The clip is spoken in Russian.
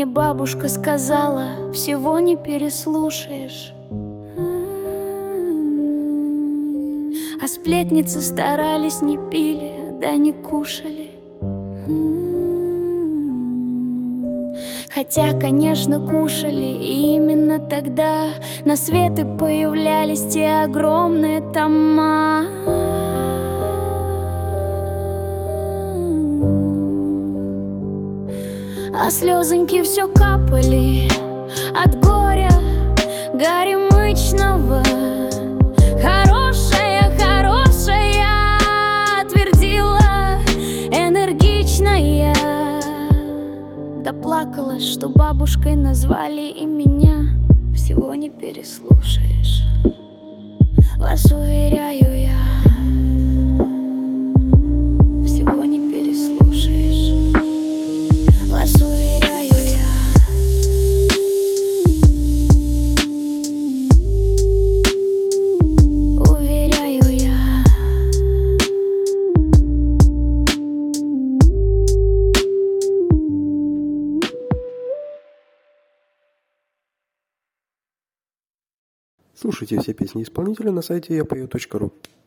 мне бабушка сказала, всего не переслушаешь. А сплетницы старались, не пили, да не кушали. Хотя, конечно, кушали, и именно тогда на свет и появлялись те огромные тома. А слезоньки все капали от горя горемычного. Хорошая, хорошая, твердила энергичная. Да плакалась, что бабушкой назвали и меня. Всего не переслушаешь, вас уверяю я. Всего не переслушаешь, вас уверяю я. Уверяю я. Слушайте все песни исполнителя на сайте yapою.ru.